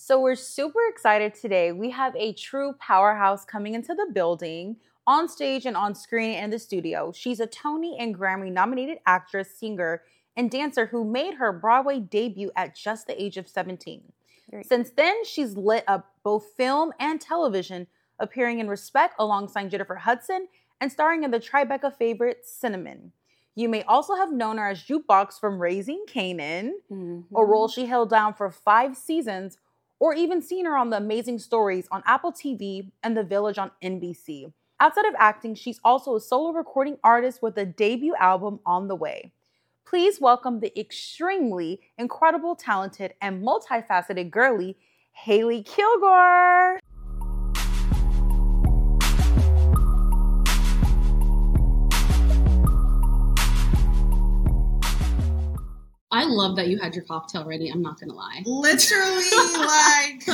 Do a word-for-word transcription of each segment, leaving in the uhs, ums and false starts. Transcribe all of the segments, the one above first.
So we're super excited today. We have a true powerhouse coming into the building, on stage and on screen and in the studio. She's a Tony and Grammy nominated actress, singer, and dancer who made her Broadway debut at just the age of seventeen. Great. Since then, she's lit up both film and television, appearing in Respect alongside Jennifer Hudson and starring in the Tribeca favorite Cinnamon. You may also have known her as Jukebox from Raising Kanan, mm-hmm. a role she held down for five seasons, or even seen her on The Amazing Stories on Apple T V and The Village on N B C. Outside of acting, she's also a solo recording artist with a debut album on the way. Please welcome the extremely incredible, talented, and multifaceted girly, Hailey Kilgore. I love that you had your cocktail ready. I'm not going to lie. Literally, like.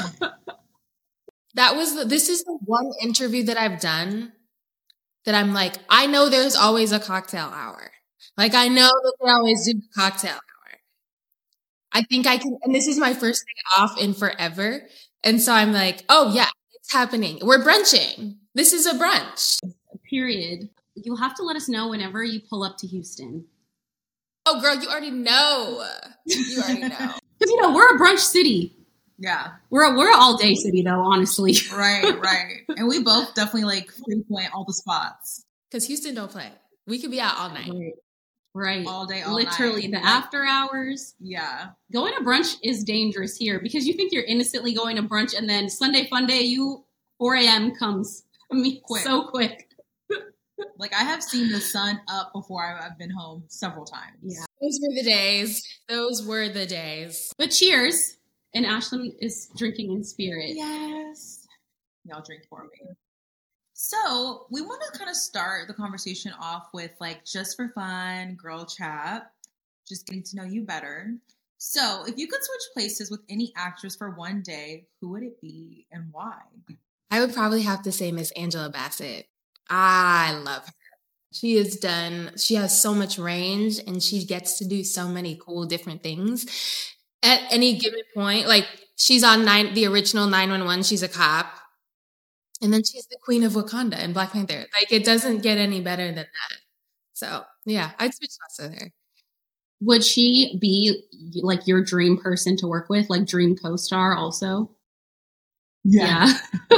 That was, the, this is the one interview that I've done that I'm like, I know there's always a cocktail hour. Like, I know that they always do cocktail hour. I think I can, and this is my first day off in forever. And so I'm like, oh yeah, it's happening. We're brunching. This is a brunch. Period. You'll have to let us know whenever you pull up to Houston. Oh, girl, you already know. You already know. Because, you know, we're a brunch city. Yeah. We're a, we're an all-day city, though, honestly. Right, right. And we both definitely, like, frequent all the spots. Because Houston don't play. We could be out all night. Right. Right. All day, all Literally, night. the after hours. Yeah. Going to brunch is dangerous here because you think you're innocently going to brunch and then Sunday fun day, you, four a.m. comes. I mean, quick. So quick. Like, I have seen the sun up before I've been home several times. Yeah. Those were the days. Those were the days. But cheers. And Ashlyn is drinking in spirit. Yes. Y'all drink for me. So, we want to kind of start the conversation off with, like, just for fun, girl chat, just getting to know you better. So, if you could switch places with any actress for one day, who would it be and why? I would probably have to say Miss Angela Bassett. I love her. She has done, she has so much range and she gets to do so many cool different things at any given point. Like she's on nine, the original nine one one, she's a cop. And then she's the Queen of Wakanda in Black Panther. Like it doesn't get any better than that. So yeah, I'd switch spots with her. Would she be like your dream person to work with? Like dream co-star also? Yeah. yeah.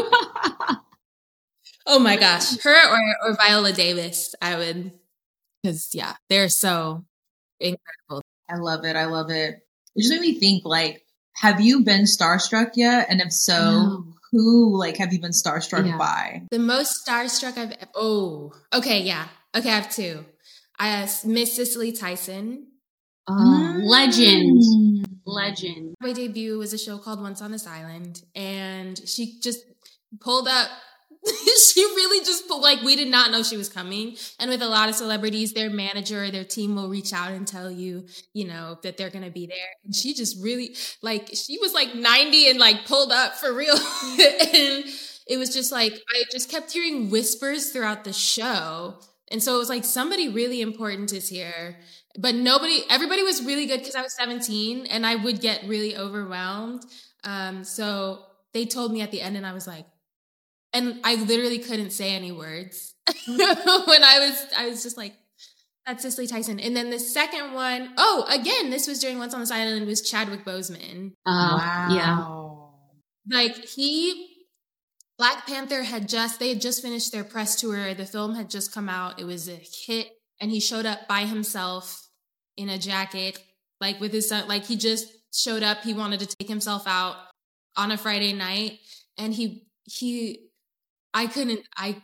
Oh my gosh, her or, or Viola Davis, I would, because yeah, they're so incredible. I love it. I love it. It just made me think, like, have you been starstruck yet? And if so, no. who, like, have you been starstruck yeah. by? The most starstruck I've, oh, okay, yeah. Okay, I have two. I have Miss Cicely Tyson. Oh, mm. Legend. Legend. My debut was a show called Once on This Island, and she just pulled up. She really just, like, we did not know she was coming. And with a lot of celebrities, their manager or their team will reach out and tell you, you know, that they're going to be there. And she just really, like, she was like ninety and like pulled up for real. And it was just like, I just kept hearing whispers throughout the show. And so it was like, somebody really important is here. But nobody, everybody was really good because I was seventeen and I would get really overwhelmed. Um, so they told me at the end and I was like, and I literally couldn't say any words when I was, I was just like, that's Cicely Tyson. And then the second one, oh, again, this was during Once on This Island, was Chadwick Boseman. Uh, wow. Yeah. Like he, Black Panther had just, they had just finished their press tour. The film had just come out. It was a hit. And he showed up by himself in a jacket, like with his son, like he just showed up. He wanted to take himself out on a Friday night. And he, he, I couldn't, I,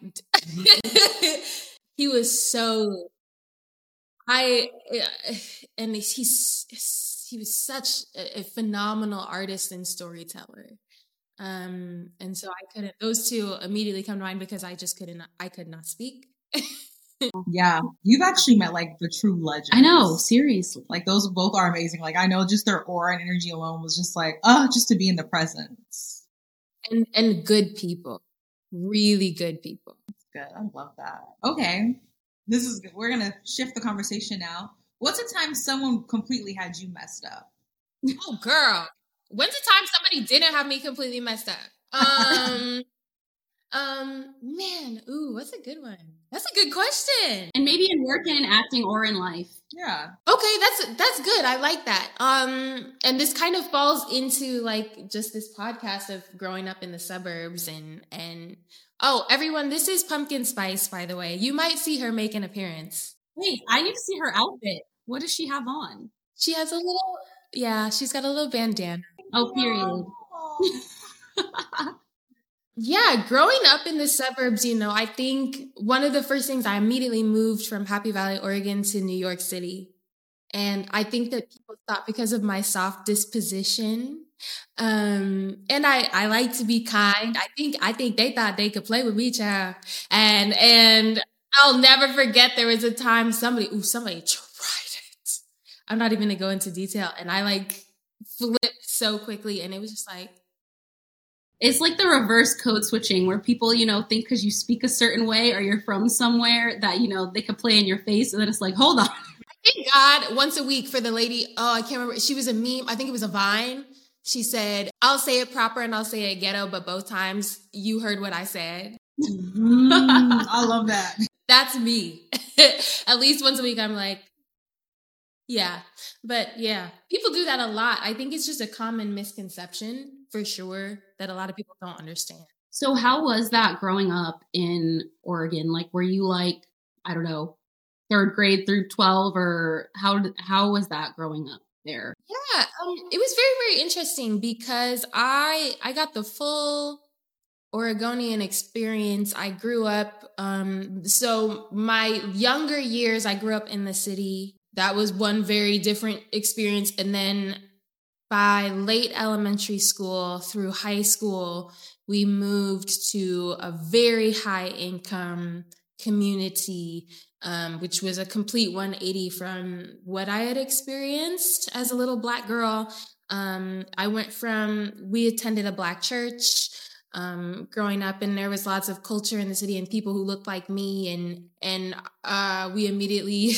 he was so, I, and he's, he was such a, a phenomenal artist and storyteller. Um, and so I couldn't, those two immediately come to mind because I just couldn't, I could not speak. Yeah. You've actually met like the true legends. I know, seriously. Like those both are amazing. Like I know just their aura and energy alone was just like, oh, just to be in the presence. And, and good people. Really good people. That's good. I love that. Okay. This is good. We're going to shift the conversation now. What's a time someone completely had you messed up? Oh, girl. When's the time somebody didn't have me completely messed up? Um, um, man, ooh, what's a good one? That's a good question. And maybe in work and in acting or in life. Yeah. Okay, that's that's good. I like that. Um, and this kind of falls into like just this podcast of growing up in the suburbs and and oh, everyone, this is Pumpkin Spice, by the way. You might see her make an appearance. Wait, I need to see her outfit. What does she have on? She has a little, yeah, she's got a little bandana. Oh, period. Yeah, growing up in the suburbs, you know, I think one of the first things I immediately moved from Happy Valley, Oregon to New York City. And I think that people thought because of my soft disposition, um, and I, I like to be kind. I think, I think they thought they could play with me, child. And, and I'll never forget there was a time somebody, ooh, somebody tried it. I'm not even gonna go into detail. And I like flipped so quickly and it was just like, it's like the reverse code switching where people, you know, think because you speak a certain way or you're from somewhere that, you know, they could play in your face. And then it's like, hold on. Thank God once a week for the lady. Oh, I can't remember. She was a meme. I think it was a Vine. She said, I'll say it proper and I'll say it ghetto, but both times you heard what I said. Mm, I love that. That's me. At least once a week, I'm like, yeah. But yeah, people do that a lot. I think it's just a common misconception for sure that a lot of people don't understand. So how was that growing up in Oregon? Like, were you like, I don't know, third grade through twelve, or how how was that growing up there? Yeah, um, it was very, very interesting because I I got the full Oregonian experience. I grew up, um, so my younger years, I grew up in the city. That was one very different experience. And then by late elementary school through high school, we moved to a very high income community, um, which was a complete one eighty from what I had experienced as a little Black girl. Um, I went from, we attended a Black church um, growing up, and there was lots of culture in the city and people who looked like me. And, and uh, we immediately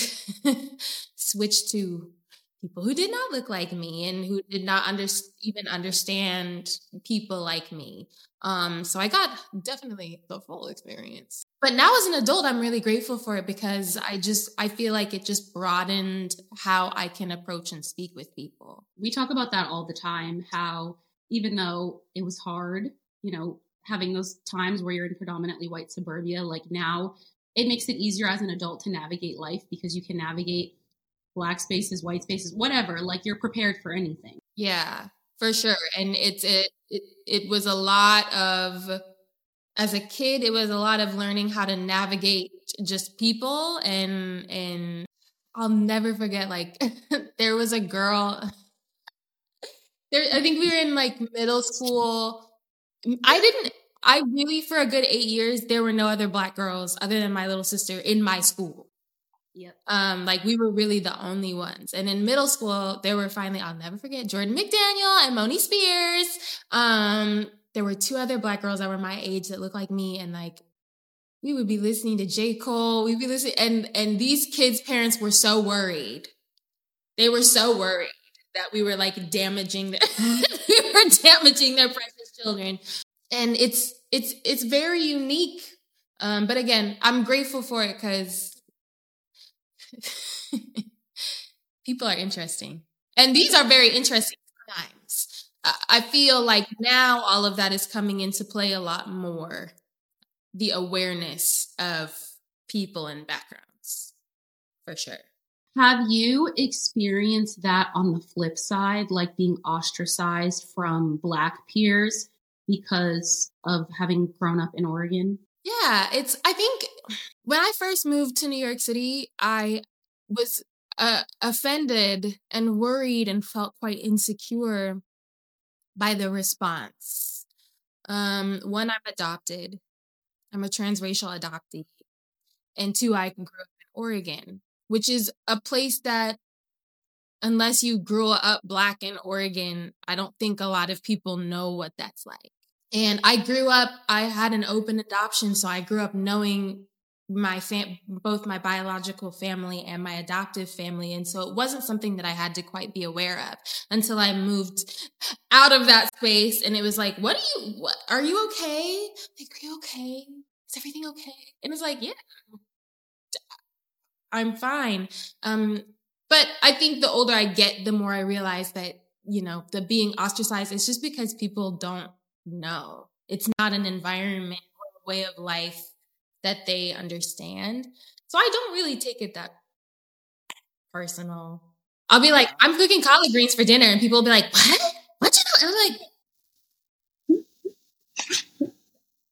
switched to people who did not look like me and who did not under, even understand people like me. Um, so I got definitely the full experience. But now as an adult, I'm really grateful for it because I just, I feel like it just broadened how I can approach and speak with people. We talk about that all the time, how even though it was hard, you know, having those times where you're in predominantly white suburbia, like now it makes it easier as an adult to navigate life because you can navigate Black spaces, white spaces, whatever, like you're prepared for anything. Yeah, for sure. And it's, it, it, it was a lot of, as a kid, it was a lot of learning how to navigate just people. And, and I'll never forget, like, there was a girl, there, I think we were in like middle school. I didn't, I really, for a good eight years, there were no other Black girls other than my little sister in my school. Yep. Um, like we were really the only ones. And in middle school, there were finally, I'll never forget, Jordan McDaniel and Moni Spears. Um, there were two other Black girls that were my age that looked like me. And like, we would be listening to J. Cole. We'd be listening. And, and these kids' parents were so worried. They were so worried that we were like damaging, their, we were damaging their precious children. And it's, it's, it's very unique. Um, but again, I'm grateful for it because people are interesting. And these are very interesting times. I feel like now all of that is coming into play a lot more. The awareness of people and backgrounds, for sure. Have you experienced that on the flip side, like being ostracized from Black peers because of having grown up in Oregon? Yeah, it's, I think when I first moved to New York City, I was uh, offended and worried and felt quite insecure by the response. Um, one, I'm adopted. I'm a transracial adoptee. And two, I grew up in Oregon, which is a place that, unless you grew up Black in Oregon, I don't think a lot of people know what that's like. And I grew up, I had an open adoption, so I grew up knowing my fam- both my biological family and my adoptive family. And so it wasn't something that I had to quite be aware of until I moved out of that space. And it was like, what are you, what, are you okay? Like, are you okay? Is everything okay? And it's like, yeah, I'm fine. Um, but I think the older I get, the more I realize that, you know, the being ostracized is just because people don't know. It's not an environment or a way of life that they understand. So I don't really take it that personal. I'll be like, I'm cooking collard greens for dinner, and people will be like, what? What you doing? And I'm like,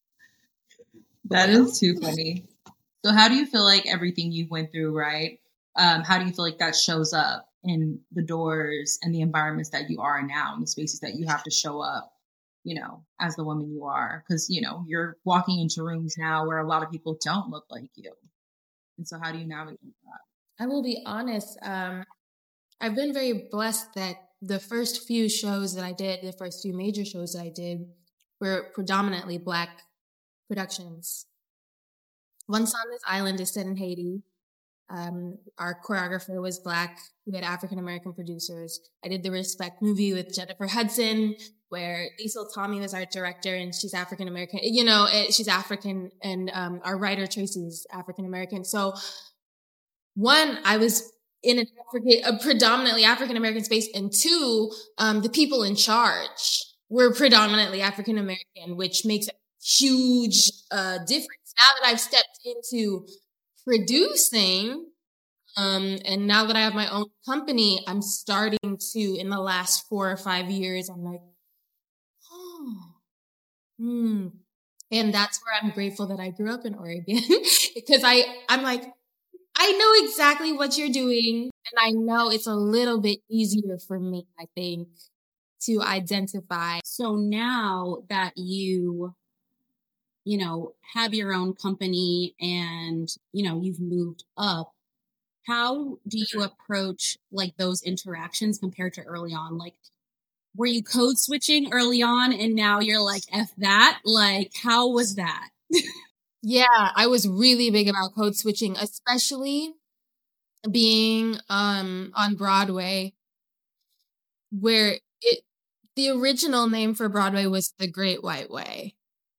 that is too funny. So how do you feel like everything you went through, right? Um, how do you feel like that shows up in the doors and the environments that you are now, in the spaces that you have to show up, you know, as the woman you are? Because, you know, you're walking into rooms now where a lot of people don't look like you. And so how do you navigate that? I will be honest. Um, I've been very blessed that the first few shows that I did, the first few major shows that I did, were predominantly Black productions. Once on This Island is set in Haiti. Um, our choreographer was Black. We had African-American producers. I did the Respect movie with Jennifer Hudson, where Liesl Tommy was our director, and she's African-American. You know, it, she's African, and um, our writer, Tracy, is African-American. So, one, I was in an African, a predominantly African-American space, and two, um, the people in charge were predominantly African-American, which makes a huge uh, difference. Now that I've stepped into producing, um, and now that I have my own company, I'm starting to, in the last four or five years, I'm like, oh, hmm. And that's where I'm grateful that I grew up in Oregon, because I, I'm like, I know exactly what you're doing, and I know it's a little bit easier for me, I think, to identify. So now that you, you know, have your own company and, you know, you've moved up, how do you approach like those interactions compared to early on? Like, were you code switching early on and now you're like, F that? Like, how was that? Yeah, I was really big about code switching, especially being um, on Broadway, where it the original name for Broadway was The Great White Way.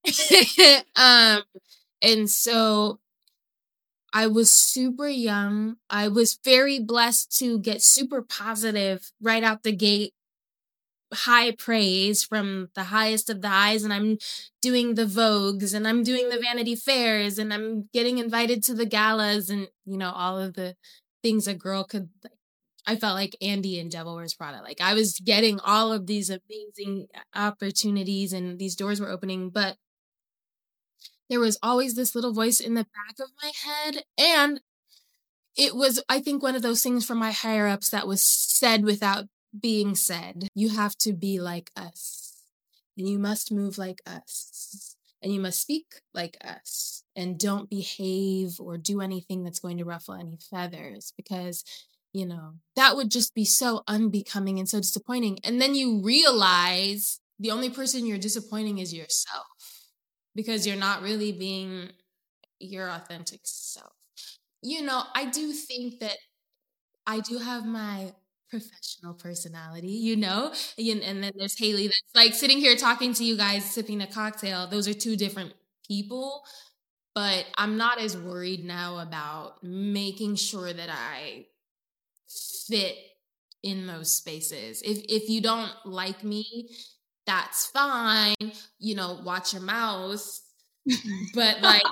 um, and so I was super young. I was very blessed to get super positive right out the gate, high praise from the highest of the highs. And I'm doing the Vogues, and I'm doing the Vanity Fairs, and I'm getting invited to the galas, and, you know, all of the things a girl could. I felt like Andy in Devil Wears Prada. Like, I was getting all of these amazing opportunities, and these doors were opening, but there was always this little voice in the back of my head. And it was, I think, one of those things from my higher ups that was said without being said. You have to be like us, and you must move like us, and you must speak like us, and don't behave or do anything that's going to ruffle any feathers, because, you know, that would just be so unbecoming and so disappointing. And then you realize the only person you're disappointing is yourself, because you're not really being your authentic self. You know, I do think that I do have my professional personality, you know, and then there's Haley that's like sitting here talking to you guys, sipping a cocktail. Those are two different people, but I'm not as worried now about making sure that I fit in those spaces. If if you don't like me, that's fine, you know, watch your mouth. But like,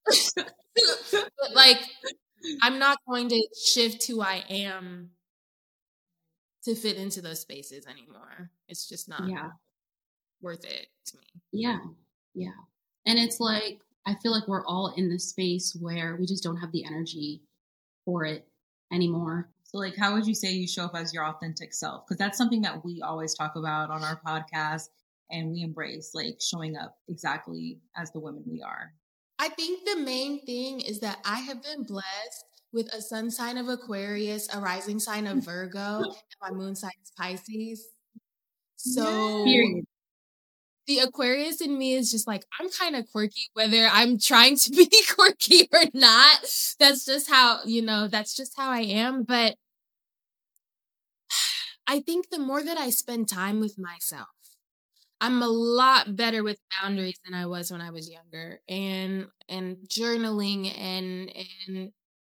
but like, I'm not going to shift who I am to fit into those spaces anymore. It's just not yeah. worth it to me. Yeah. Yeah. And it's like, I feel like we're all in this space where we just don't have the energy for it anymore. So, like, how would you say you show up as your authentic self? Because that's something that we always talk about on our podcast, and we embrace, like, showing up exactly as the women we are. I think the main thing is that I have been blessed with a sun sign of Aquarius, a rising sign of Virgo, and my moon sign is Pisces. So, Period. the Aquarius in me is just like, I'm kind of quirky, whether I'm trying to be quirky or not. That's just how, you know, that's just how I am. But I think the more that I spend time with myself, I'm a lot better with boundaries than I was when I was younger, and and journaling and and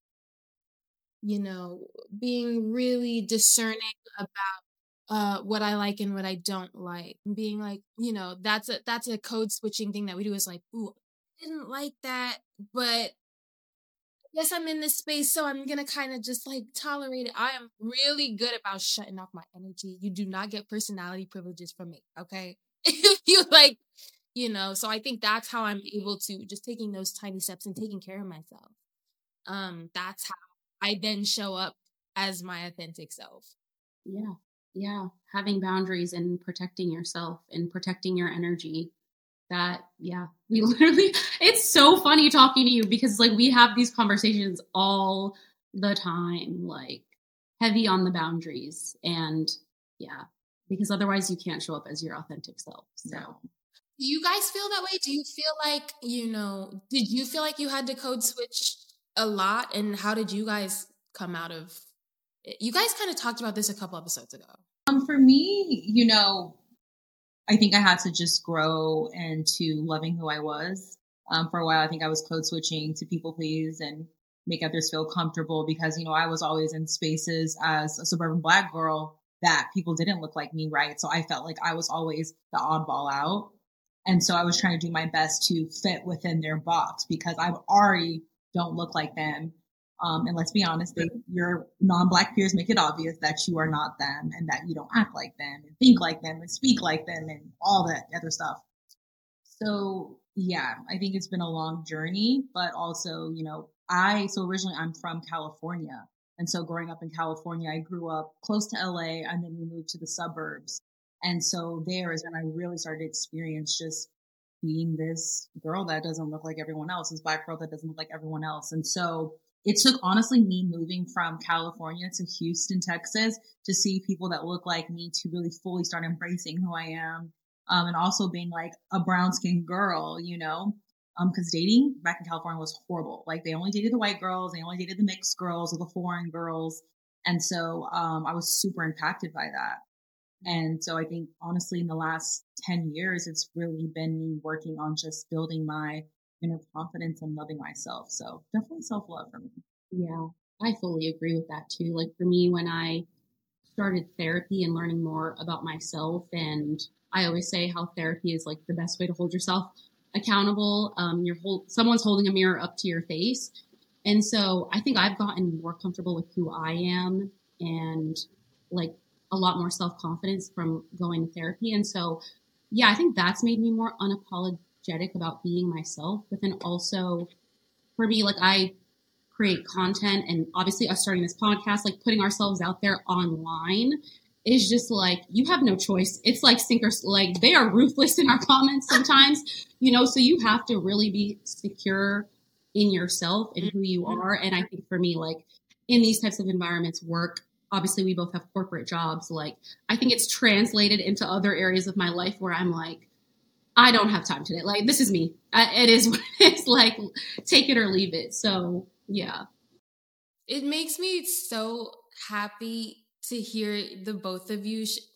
you know, being really discerning about uh what I like and what I don't like. And being like, you know, that's a that's a code switching thing that we do, is like, ooh, I didn't like that, but yes, I'm in this space, so I'm gonna kind of just like tolerate it. I am really good about shutting off my energy. You do not get personality privileges from me, okay? If you like, you know, so I think that's how I'm able to, just taking those tiny steps and taking care of myself. Um, that's how I then show up as my authentic self. Yeah. Yeah. Having boundaries and protecting yourself and protecting your energy. That, yeah, we literally, it's so funny talking to you because like we have these conversations all the time, like heavy on the boundaries. And yeah, because otherwise you can't show up as your authentic self. So. No. Do you guys feel that way? Do you feel like, you know, did you feel like you had to code switch a lot? And how did you guys come out of it? You guys kind of talked about this a couple episodes ago. Um, for me, you know, I think I had to just grow into loving who I was. Um, for a while, I think I was code switching to people please and make others feel comfortable because, you know, I was always in spaces as a suburban Black girl that people didn't look like me, right? So I felt like I was always the oddball out. And so I was trying to do my best to fit within their box because I already don't look like them. Um, and let's be honest, they, your non-Black peers make it obvious that you are not them and that you don't act like them and think like them and speak like them and all that other stuff. So yeah, I think it's been a long journey, but also, you know, I, so originally I'm from California. And so growing up in California, I grew up close to L A and then we moved to the suburbs. And so there is when I really started to experience just being this girl that doesn't look like everyone else, this Black girl that doesn't look like everyone else. And so it took honestly me moving from California to Houston, Texas to see people that look like me to really fully start embracing who I am. Um, and also being like a brown skinned girl, you know, um, cause dating back in California was horrible. Like they only dated the white girls. They only dated the mixed girls or the foreign girls. And so, um, I was super impacted by that. And so I think honestly in the last ten years, it's really been me working on just building my inner confidence and loving myself. So definitely self-love for me. Yeah, I fully agree with that too. Like for me, when I started therapy and learning more about myself, and I always say how therapy is like the best way to hold yourself accountable. Um, you're hold, someone's holding a mirror up to your face. And so I think I've gotten more comfortable with who I am and like a lot more self-confidence from going to therapy. And so, yeah, I think that's made me more unapologetic about being myself. But then also for me, like I create content and obviously us starting this podcast, like putting ourselves out there online is just like, you have no choice. It's like sink or like they are ruthless in our comments sometimes, you know, so you have to really be secure in yourself and who you are. And I think for me, like in these types of environments, work, obviously we both have corporate jobs. Like I think it's translated into other areas of my life where I'm like, I don't have time today. Like this is me. I, it is what it's like, take it or leave it. So yeah. It makes me so happy to hear the both of you. Sh-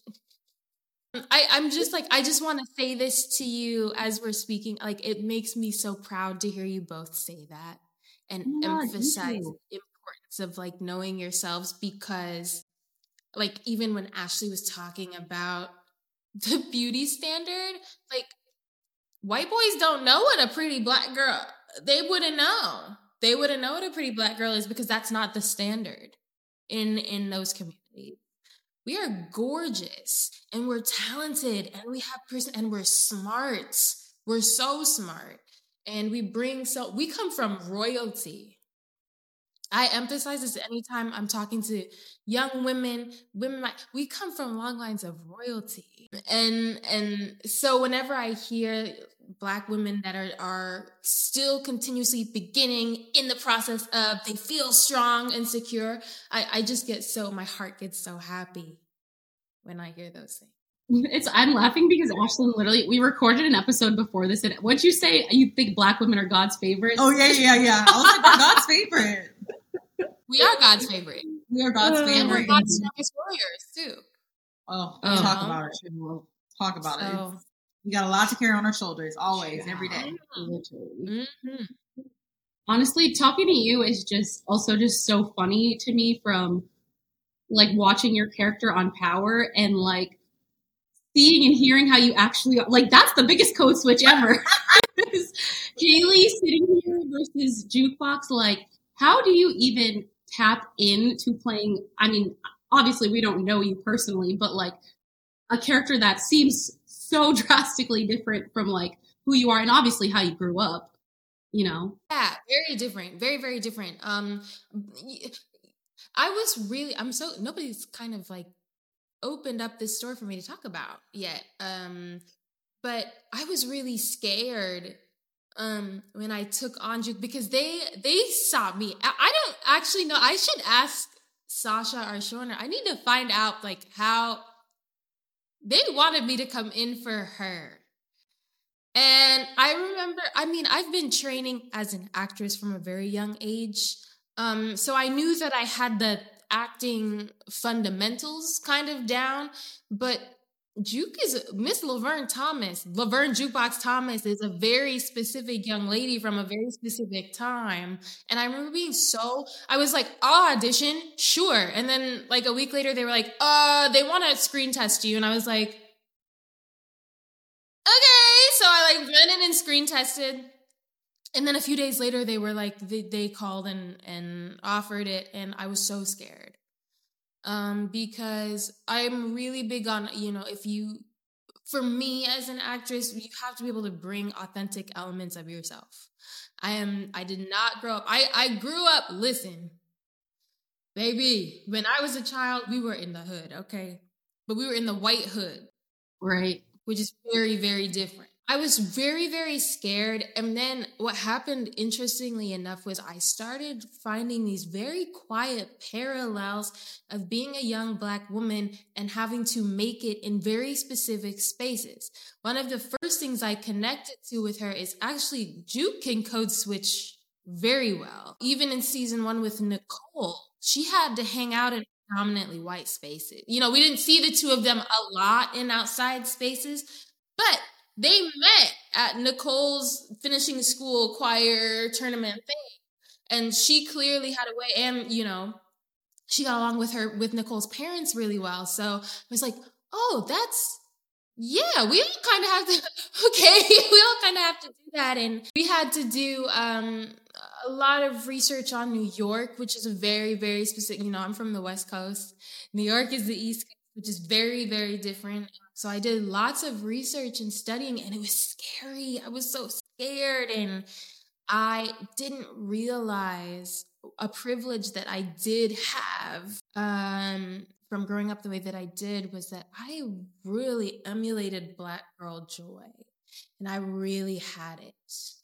I, I'm just like, I just want to say this to you as we're speaking. Like, it makes me so proud to hear you both say that and Yeah, emphasize the importance of like knowing yourselves, because like even when Ashley was talking about the beauty standard, like white boys don't know what a pretty Black girl, they wouldn't know. They wouldn't know what a pretty Black girl is because that's not the standard in in those communities. We are gorgeous and we're talented and we have person and we're smart. We're so smart and we bring so we come from royalty. I emphasize this anytime I'm talking to young women, women, we come from long lines of royalty. And and so whenever I hear Black women that are, are still continuously beginning in the process of, they feel strong and secure, I, I just get so, my heart gets so happy when I hear those things. It's I'm laughing because Ashlyn literally we recorded an episode before this, and what'd you say? You think Black women are God's favorites? Oh yeah, yeah, yeah. I was like, we're God's favorite. We are God's favorite. We are God's Uh, favorite. And we're God's strongest warriors too. Oh, Oh. talk about it. Talk about So, it. We got a lot to carry on our shoulders, always, every day. Literally. mhm. Honestly, talking to you is just also just so funny to me from like watching your character on Power and like seeing and hearing how you actually like that's the biggest code switch ever. Kaylee sitting here versus Jukebox, like how do you even tap into playing? I mean, obviously we don't know you personally, but like a character that seems so drastically different from like who you are and obviously how you grew up, you know? Yeah, very different. Very, very different. Um, I was really, I'm so, nobody's kind of like opened up this story for me to talk about yet. Um, but I was really scared um, when I took on Juke because they, they saw me. I, I don't actually know. I should ask Sasha or Shorner. I need to find out like how they wanted me to come in for her. And I remember, I mean, I've been training as an actress from a very young age. Um, so I knew that I had the acting fundamentals kind of down, but Juke is Miss Laverne Thomas. Laverne Jukebox Thomas is a very specific young lady from a very specific time. And I remember being so, I was like, I'll audition, sure. And then like a week later, they were like, uh, they want to screen test you. And I was like, okay. So I like went in and screen tested. And then a few days later, they were like, they, they called and, and offered it. And I was so scared. Um, because I'm really big on, you know, if you, for me as an actress, you have to be able to bring authentic elements of yourself. I am, I did not grow up, I, I grew up, listen, baby, when I was a child, we were in the hood, okay? But we were in the white hood. Right. Which is very, very different. I was very, very scared. And then what happened, interestingly enough, was I started finding these very quiet parallels of being a young Black woman and having to make it in very specific spaces. One of the first things I connected to with her is actually Juke can code switch very well. Even in season one with Nicole, she had to hang out in predominantly white spaces. You know, we didn't see the two of them a lot in outside spaces, but they met at Nicole's finishing school choir tournament thing. And she clearly had a way, and, you know, she got along with her, with Nicole's parents really well. So I was like, oh, that's, yeah, we all kind of have to, okay, we all kind of have to do that. And we had to do um, a lot of research on New York, which is a very, very specific, you know, I'm from the West Coast. New York is the East Coast, which is very, very different. So I did lots of research and studying, and it was scary. I was so scared, and I didn't realize a privilege that I did have um, from growing up the way that I did was that I really emulated Black girl joy, and I really had it.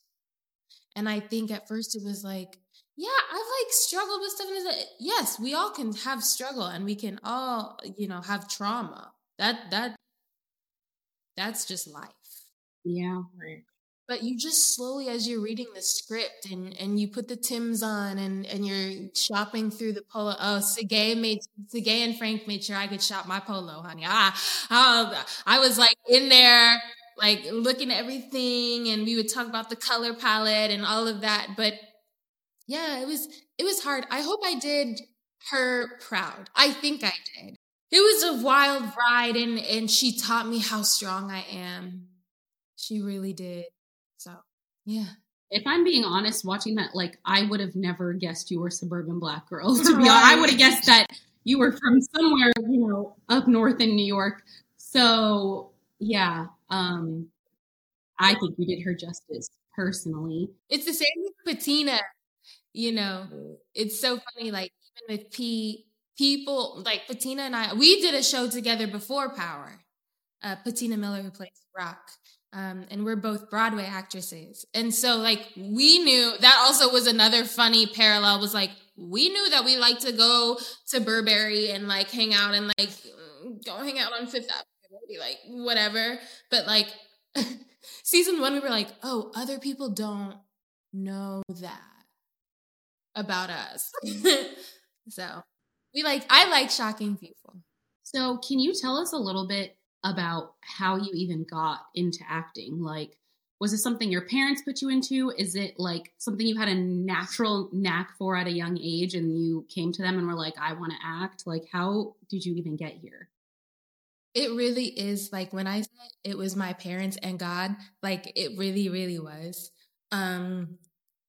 And I think at first it was like, yeah, I've like struggled with stuff. And yes, we all can have struggle, and we can all, you know, have trauma. That that that's just life. Yeah. Right. But you just slowly, as you're reading the script and, and you put the Timbs on and, and you're shopping through the polo. Oh, Segay made Segay and Frank made sure I could shop my polo, honey. Ah, I, I was like in there, like looking at everything, and we would talk about the color palette and all of that. But yeah, it was it was hard. I hope I did her proud. I think I did. It was a wild ride, and, and she taught me how strong I am. She really did. So, yeah. If I'm being honest, watching that, like, I would have never guessed you were suburban Black girl. To be Right. honest, I would have guessed that you were from somewhere, you know, up north in New York. So, yeah, um, I think you did her justice personally. It's the same with Patina. You know, it's so funny, like, even with P, people, like Patina and I, we did a show together before Power. Uh, Patina Miller, who plays Rock. Um, and we're both Broadway actresses. And so, like, we knew that also was another funny parallel, was like, we knew that we like to go to Burberry and, like, hang out and, like, go hang out on Fifth Avenue. be like, whatever. But like season one, we were like, oh, other people don't know that about us. So we like, I like shocking people. So can you tell us a little bit about how you even got into acting? Like, was it something your parents put you into? Is it like something you had a natural knack for at a young age and you came to them and were like, I want to act? Like, how did you even get here? It really is like when I said it was my parents and God, like it really, really was. Um,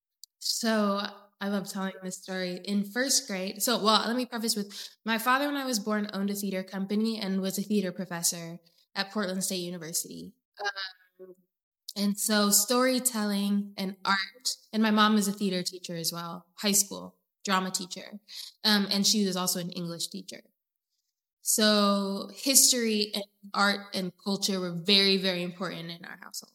so I love telling this story. In first grade, so well, let me preface with my father, when I was born, owned a theater company and was a theater professor at Portland State University. Um, and so storytelling and art, and my mom is a theater teacher as well, high school drama teacher. Um, and she was also an English teacher. So history and art and culture were very, very important in our household.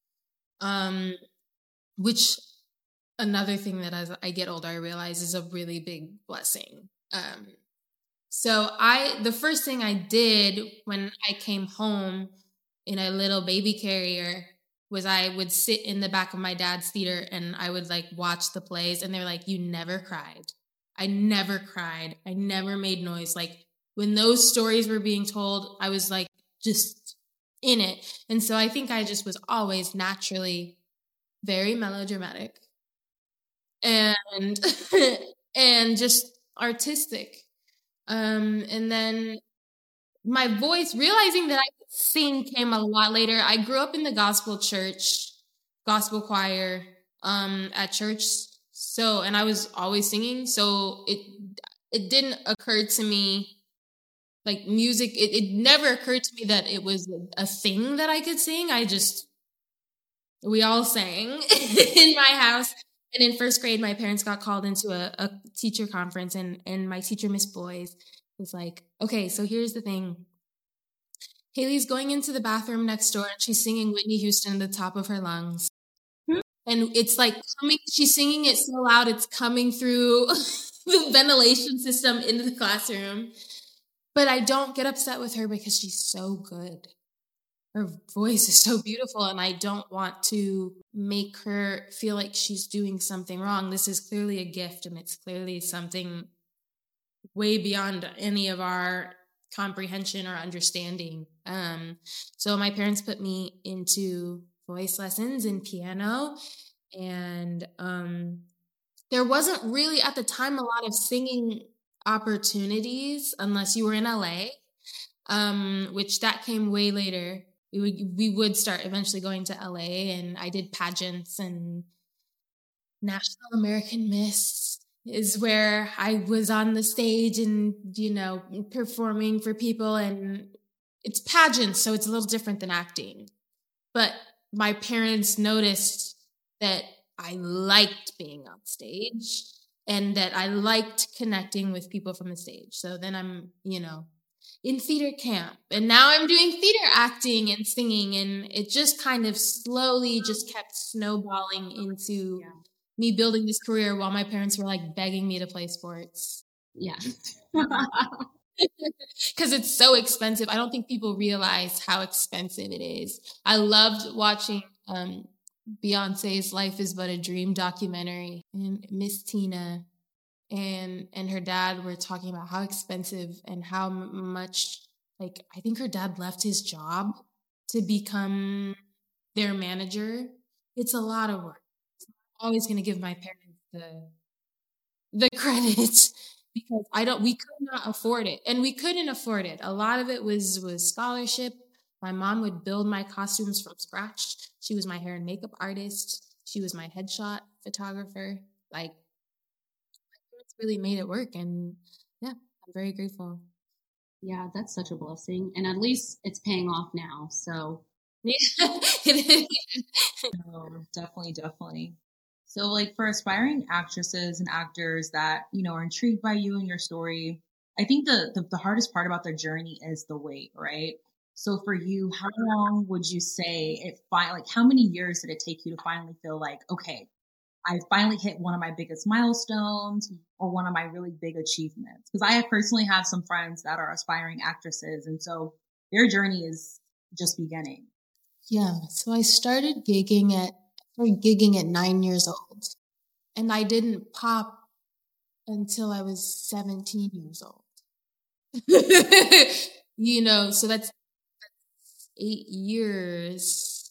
Um, which another thing that as I get older, I realize is a really big blessing. Um, so I, the first thing I did when I came home in a little baby carrier was I would sit in the back of my dad's theater and I would like watch the plays, and they were like, you never cried. I never cried. I never made noise. Like when those stories were being told, I was like just in it. And so I think I just was always naturally very melodramatic and and just artistic. Um, and then my voice, realizing that I could sing, came a lot later. I grew up in the gospel church, gospel choir um, at church. So, and I was always singing. So it it didn't occur to me, like music, it, it never occurred to me that it was a thing that I could sing. I just, we all sang in my house. And in first grade, my parents got called into a, a teacher conference, and, and my teacher, Miss Boys, was like, okay, so here's the thing. Haley's going into the bathroom next door and she's singing Whitney Houston at the top of her lungs. Hmm. And it's like coming, she's singing it so loud, it's coming through the ventilation system into the classroom. But I don't get upset with her because she's so good. Her voice is so beautiful, and I don't want to make her feel like she's doing something wrong. This is clearly a gift, and it's clearly something way beyond any of our comprehension or understanding. Um, so my parents put me into voice lessons and piano, and um, there wasn't really at the time a lot of singing opportunities unless you were in L A, um, which that came way later. We would, we would start eventually going to L A, and I did pageants, and National American Miss is where I was on the stage and, you know, performing for people, and it's pageants, so it's a little different than acting. But my parents noticed that I liked being on stage and that I liked connecting with people from the stage. So then I'm, you know, in theater camp, and now I'm doing theater acting and singing, and it just kind of slowly just kept snowballing into yeah. me building this career while my parents were like begging me to play sports. Yeah. Because it's so expensive. I don't think people realize how expensive it is. I loved watching um, Beyonce's Life is But a Dream documentary, and Miss Tina and and her dad were talking about how expensive and how much, like, I think her dad left his job to become their manager. It's a lot of work. I'm always going to give my parents the the credit because I don't, we could not afford it. And we couldn't afford it. A lot of it was, was scholarship. My mom would build my costumes from scratch. She was my hair and makeup artist. She was my headshot photographer. Like, really made it work, and yeah, I'm very grateful. Yeah, that's such a blessing, and at least it's paying off now. So yeah, oh, definitely, definitely. So, like, for aspiring actresses and actors that, you know, are intrigued by you and your story, I think the the, the hardest part about their journey is the wait, right? So, for you, how long would you say it? Fi- like, how many years did it take you to finally feel like, okay, I finally hit one of my biggest milestones or one of my really big achievements? Because I personally have some friends that are aspiring actresses. And so their journey is just beginning. Yeah. So I started gigging at started gigging at nine years old. And I didn't pop until I was seventeen years old. You know, so that's eight years.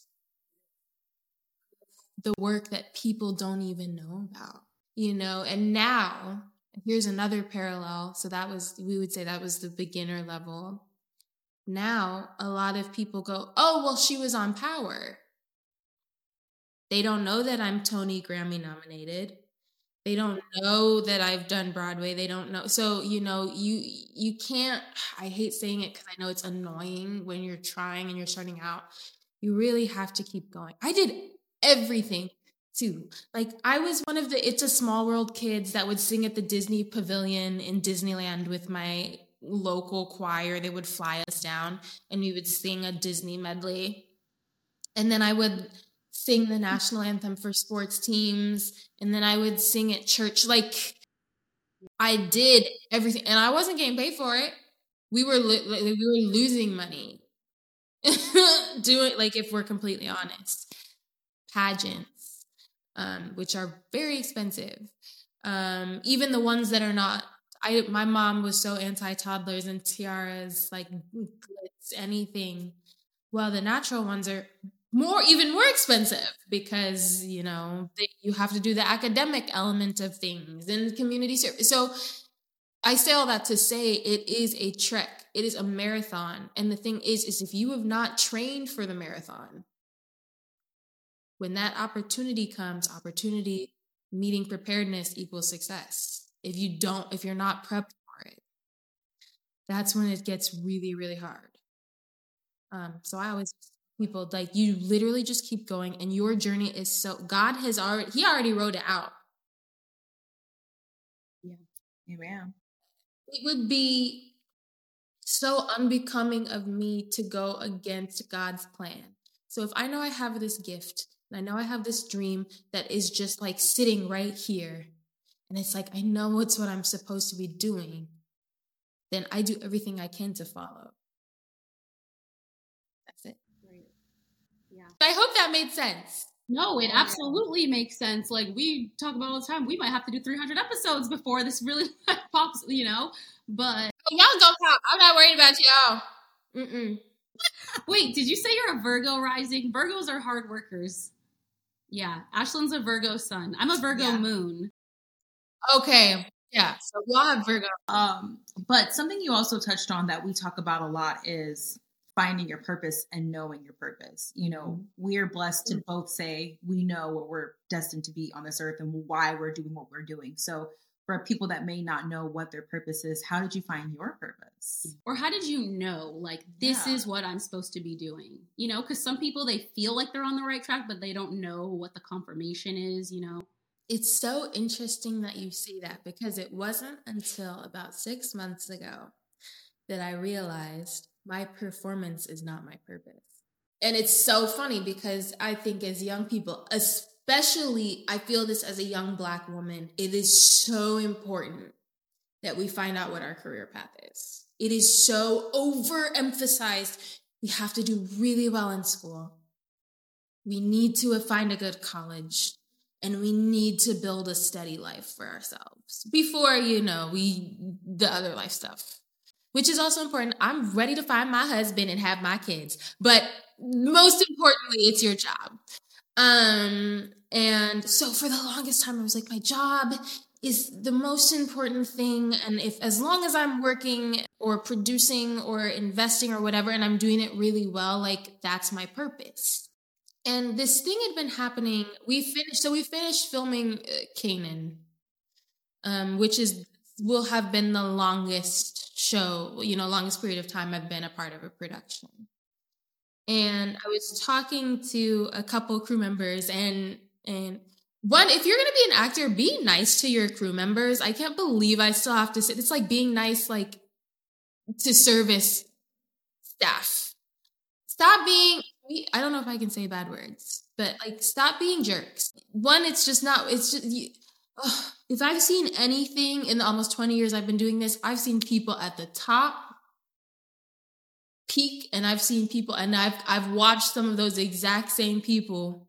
The work that people don't even know about, you know, and now here's another parallel. So that was, we would say that was the beginner level. Now a lot of people go, oh, well, she was on Power. They don't know that I'm Tony Grammy nominated. They don't know that I've done Broadway. They don't know. So, you know, you you can't, I hate saying it because I know it's annoying when you're trying and you're starting out. You really have to keep going. I did everything too. Like I was one of the It's a Small World kids that would sing at the Disney Pavilion in Disneyland with my local choir. They would fly us down and we would sing a Disney medley. And then I would sing the national anthem for sports teams, and then I would sing at church. Like I did everything, and I wasn't getting paid for it. We were lo- we were losing money doing, like, if we're completely honest. Pageants, um, which are very expensive. Um, even the ones that are not. I my mom was so anti toddlers and tiaras, like glitz, anything. Well, the natural ones are more, even more expensive because, you know, they, you have to do the academic element of things and community service. So I say all that to say it is a trek. It is a marathon. And the thing is, is if you have not trained for the marathon, when that opportunity comes, opportunity meeting preparedness equals success. If you don't, if you're not prepped for it, that's when it gets really, really hard. Um, so I always people like you literally just keep going, and your journey is so God has already he already wrote it out. Yeah. Amen. It would be so unbecoming of me to go against God's plan. So if I know I have this gift and I know I have this dream that is just like sitting right here, and it's like I know it's what I'm supposed to be doing, then I do everything I can to follow. That's it. Yeah. I hope that made sense. No, it absolutely makes sense. Like we talk about all the time, we might have to do three hundred episodes before this really pops, you know, but. Oh, y'all go pop. I'm not worried about y'all. Mm-mm. Wait, did you say you're a Virgo rising? Virgos are hard workers. Yeah, Ashlyn's a Virgo sun. I'm a Virgo Yeah. moon. Okay. Yeah, so we all have Virgo. Um, but something you also touched on that we talk about a lot is finding your purpose and knowing your purpose. You know, mm-hmm. we are blessed to both say we know what we're destined to be on this earth and why we're doing what we're doing. So for people that may not know what their purpose is, how did you find your purpose? Or how did you know, like, this yeah. is what I'm supposed to be doing? You know, because some people, they feel like they're on the right track, but they don't know what the confirmation is, you know? It's so interesting that you say that, because it wasn't until about six months ago that I realized my performance is not my purpose. And it's so funny because I think as young people, especially I feel this as a young Black woman, it is so important that we find out what our career path is. It is so overemphasized. We have to do really well in school. We need to find a good college. And we need to build a steady life for ourselves before, you know, we, the other life stuff, which is also important. I'm ready to find my husband and have my kids, but most importantly, it's your job. Um, and so for the longest time, I was like, my job is the most important thing. And if, as long as I'm working or producing or investing or whatever, and I'm doing it really well, like that's my purpose. And this thing had been happening. We finished, so we finished filming uh, Kanan, um, which is will have been the longest show, you know, longest period of time I've been a part of a production. And I was talking to a couple crew members, and and one, if you're gonna be an actor, be nice to your crew members. I can't believe I still have to say it's like being nice, like to service staff. Stop being. I don't know if I can say bad words, but like, stop being jerks. One, it's just not, it's just, you, ugh, if I've seen anything in the almost twenty years I've been doing this, I've seen people at the top peak, and I've seen people, and I've I've watched some of those exact same people.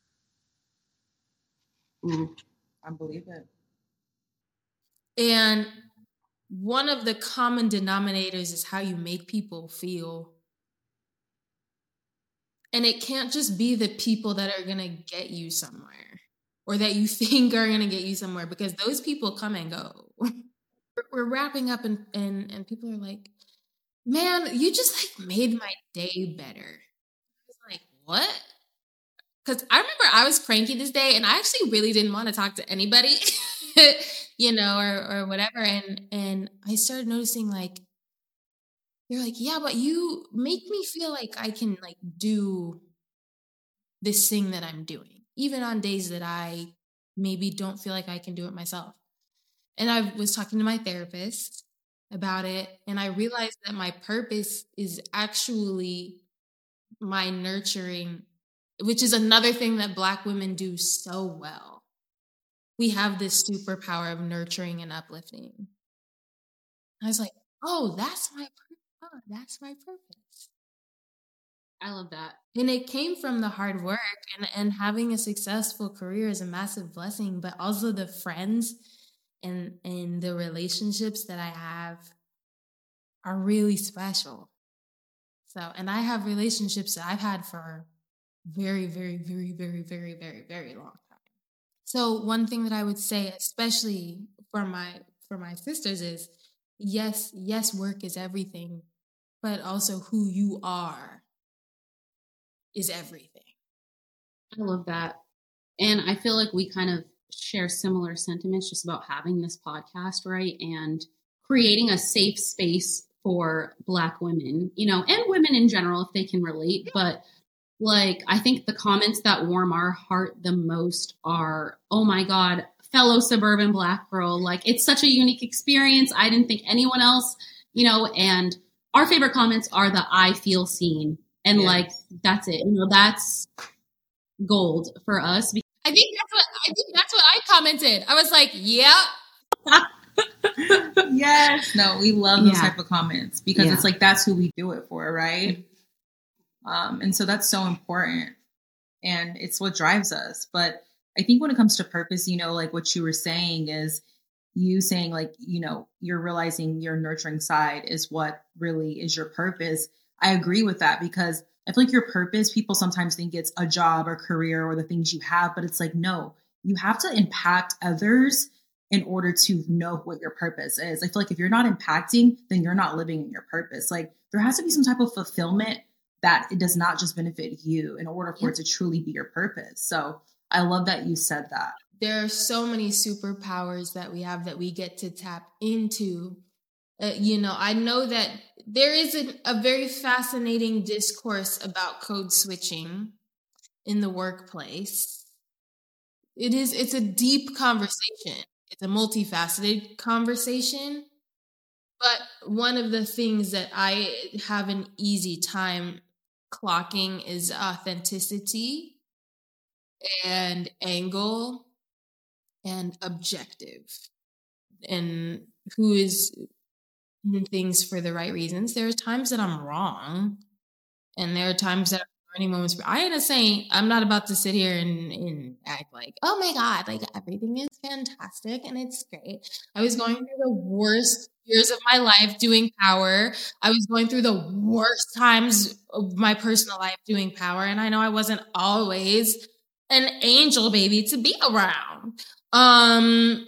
Mm, I believe it. And one of the common denominators is how you make people feel. And it can't just be the people that are going to get you somewhere or that you think are going to get you somewhere, because those people come and go. We're wrapping up and, and, and people are like, man, you just like made my day better. I was like, what? Because I remember I was cranky this day and I actually really didn't want to talk to anybody, you know, or, or whatever. And, and I started noticing like, they're like, yeah, but you make me feel like I can like do this thing that I'm doing, even on days that I maybe don't feel like I can do it myself. And I was talking to my therapist about it, and I realized that my purpose is actually my nurturing, which is another thing that Black women do so well. We have this superpower of nurturing and uplifting. I was like, oh, that's my purpose. Oh, that's my purpose. I love that. And it came from the hard work, and, and having a successful career is a massive blessing, but also the friends and, and the relationships that I have are really special. So, and I have relationships that I've had for very, very, very, very, very, very, very long time. So one thing that I would say, especially for my, for my sisters, is yes, yes, work is everything, but also who you are is everything. I love that. And I feel like we kind of share similar sentiments just about having this podcast, right? And creating a safe space for Black women, you know, and women in general, if they can relate. But like, I think the comments that warm our heart the most are, oh my God, fellow suburban Black girl. Like, it's such a unique experience. I didn't think anyone else, you know, and our favorite comments are the I feel seen. And yes. Like, that's it. You know, that's gold for us. I think that's what I think that's what I commented. I was like, "Yep." Yes. No, we love those Yeah. type of comments because Yeah. it's like that's who we do it for, right? Um, and so that's so important, and it's what drives us. But I think when it comes to purpose, you know, like what you were saying is you saying like, you know, you're realizing your nurturing side is what really is your purpose. I agree with that because I feel like your purpose, people sometimes think it's a job or career or the things you have, but it's like, no, you have to impact others in order to know what your purpose is. I feel like if you're not impacting, then you're not living in your purpose. Like there has to be some type of fulfillment that it does not just benefit you in order for Yep. it to truly be your purpose. So I love that you said that. There are so many superpowers that we have that we get to tap into. Uh, you know, I know that there is a, a very fascinating discourse about code switching in the workplace. It is, it's a deep conversation. It's a multifaceted conversation. But one of the things that I have an easy time clocking is authenticity and angle and objective, and who is doing things for the right reasons. There are times that I'm wrong, and there are times that I'm learning moments. I am saying I'm not about to sit here and, and act like, oh my God, like everything is fantastic and it's great. I was going through the worst years of my life doing power. I was going through the worst times of my personal life doing power, and I know I wasn't always an angel baby to be around. Um,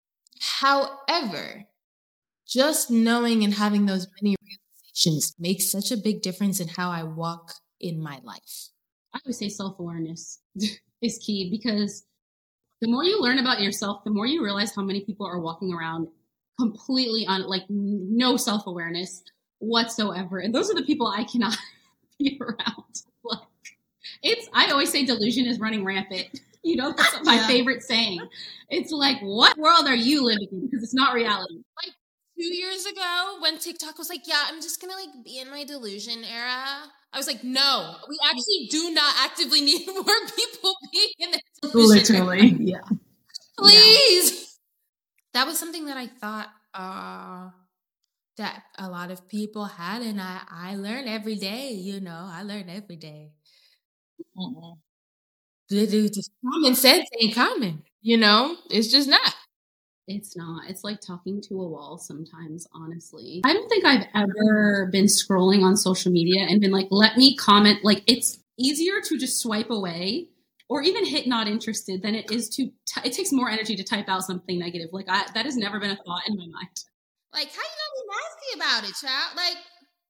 however, just knowing and having those many realizations makes such a big difference in how I walk in my life. I would say self-awareness is key, because the more you learn about yourself, the more you realize how many people are walking around completely on like no self-awareness whatsoever. And those are the people I cannot be around. Like, it's, I always say delusion is running rampant. You know, that's my Yeah. favorite saying. It's like, what world are you living in? Because it's not reality. Like two years ago when TikTok was like, yeah, I'm just going to like be in my delusion era. I was like, no, we actually do not actively need more people being in the delusion era. Literally. Yeah. Please. That was something that I thought uh, that a lot of people had, and I, I learn every day, you know, I learn every day. Mm-mm. Just common sense ain't common, you know? It's just not. It's not. It's like talking to a wall sometimes, honestly. I don't think I've ever been scrolling on social media and been like, let me comment. Like, it's easier to just swipe away or even hit not interested than it is to, t- it takes more energy to type out something negative. Like, I, that has never been a thought in my mind. Like, how you gonna be nasty about it, child? Like,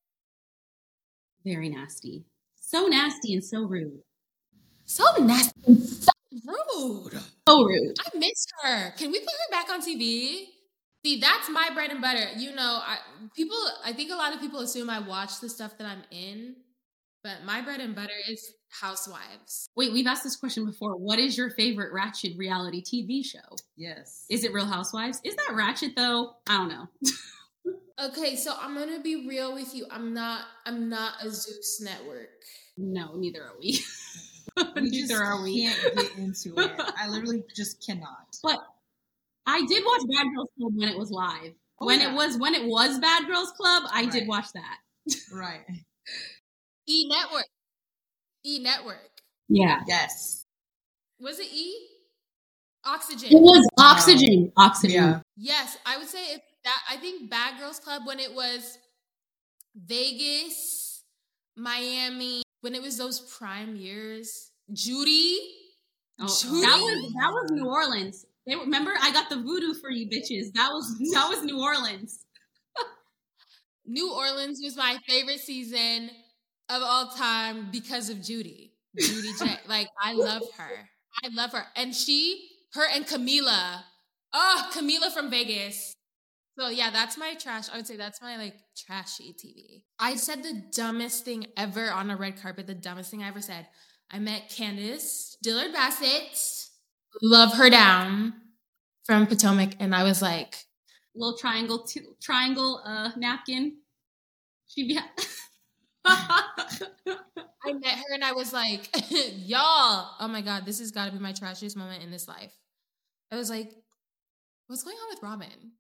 very nasty. So nasty and so rude. So nasty and so rude. So rude. I miss her. Can we put her back on T V? See, that's my bread and butter. You know, I people. I think a lot of people assume I watch the stuff that I'm in, but my bread and butter is Housewives. Wait, we've asked this question before. What is your favorite Ratchet reality T V show? Yes. Is it Real Housewives? Is that Ratchet though? I don't know. Okay, so I'm gonna be real with you. I'm not. I'm not a Zeus network. No, neither are we. we neither just are we. Can't get into it. I literally just cannot. But I did watch Bad Girls Club when it was live. Oh, when yeah. it was when it was Bad Girls Club, I right. did watch that. Right. E Network. E Network. Yeah. Yes. Was it E? Oxygen. It was Oxygen. Um, Oxygen. Yeah. Yes, I would say if that. I think Bad Girls Club when it was Vegas, Miami, when it was those prime years. Judy. Oh, Judy. that was that was New Orleans. They remember I got the voodoo for you bitches. That was that was New Orleans. New Orleans was my favorite season of all time because of Judy. Judy J. Like, I love her. I love her. And she, her and Camila. Oh, Camila from Vegas. So yeah, that's my trash. I would say that's my like trashy T V. I said the dumbest thing ever on a red carpet. The dumbest thing I ever said. I met Candace Dillard Bassett. Love her down from Potomac. And I was like, little triangle, t- triangle uh, napkin. She be. Ha- I met her and I was like, y'all, oh my God, this has got to be my trashiest moment in this life. I was like, what's going on with Robin?